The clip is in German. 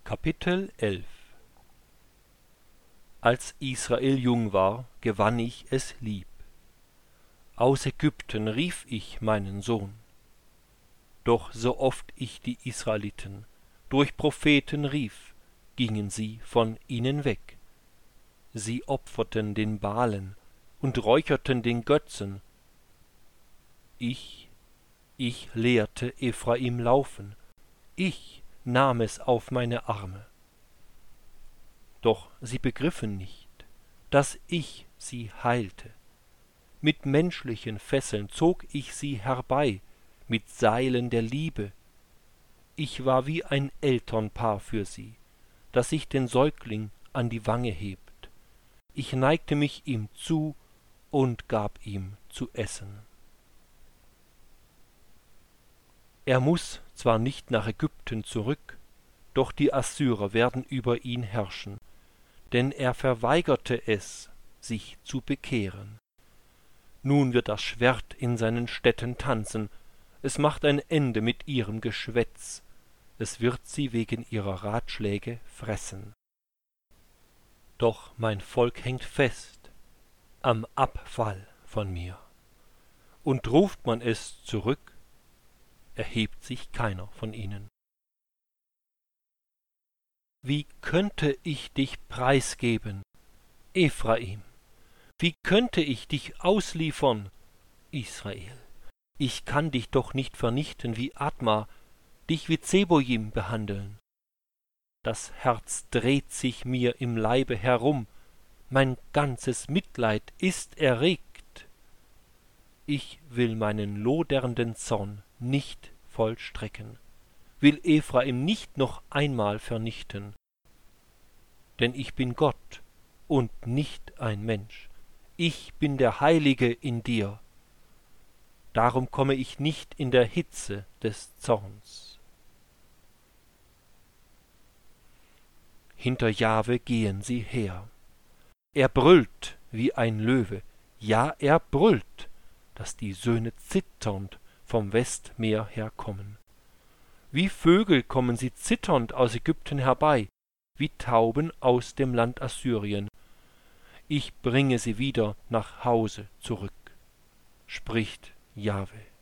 Kapitel 11 Als Israel jung war, gewann ich es lieb. Aus Ägypten rief ich meinen Sohn. Doch so oft ich die Israeliten durch Propheten rief, gingen sie von ihnen weg. Sie opferten den Baalen und räucherten den Götzen. Ich lehrte Ephraim laufen, ich nahm es auf meine Arme. Doch sie begriffen nicht, dass ich sie heilte. Mit menschlichen Fesseln zog ich sie herbei, mit Seilen der Liebe. Ich war wie ein Elternpaar für sie, das sich den Säugling an die Wange hebt. Ich neigte mich ihm zu und gab ihm zu essen. Er muß zwar nicht nach Ägypten zurück, doch die Assyrer werden über ihn herrschen, denn er verweigerte es, sich zu bekehren. Nun wird das Schwert in seinen Städten tanzen, es macht ein Ende mit ihrem Geschwätz, es wird sie wegen ihrer Ratschläge fressen. Doch mein Volk hängt fest am Abfall von mir, und ruft man es zurück, erhebt sich keiner von ihnen. Wie könnte ich dich preisgeben, Ephraim? Wie könnte ich dich ausliefern, Israel? Ich kann dich doch nicht vernichten wie Adma, dich wie Zeboim behandeln. Das Herz dreht sich mir im Leibe herum, mein ganzes Mitleid ist erregt. Ich will meinen lodernden Zorn nicht vollstrecken, will Ephraim nicht noch einmal vernichten. Denn ich bin Gott und nicht ein Mensch. Ich bin der Heilige in dir. Darum komme ich nicht in der Hitze des Zorns. Hinter Jahwe gehen sie her. Er brüllt wie ein Löwe, ja, er brüllt, dass die Söhne zitternd vom Westmeer herkommen. Wie Vögel kommen sie zitternd aus Ägypten herbei, wie Tauben aus dem Land Assyrien. Ich bringe sie wieder nach Hause zurück, spricht Jahwe.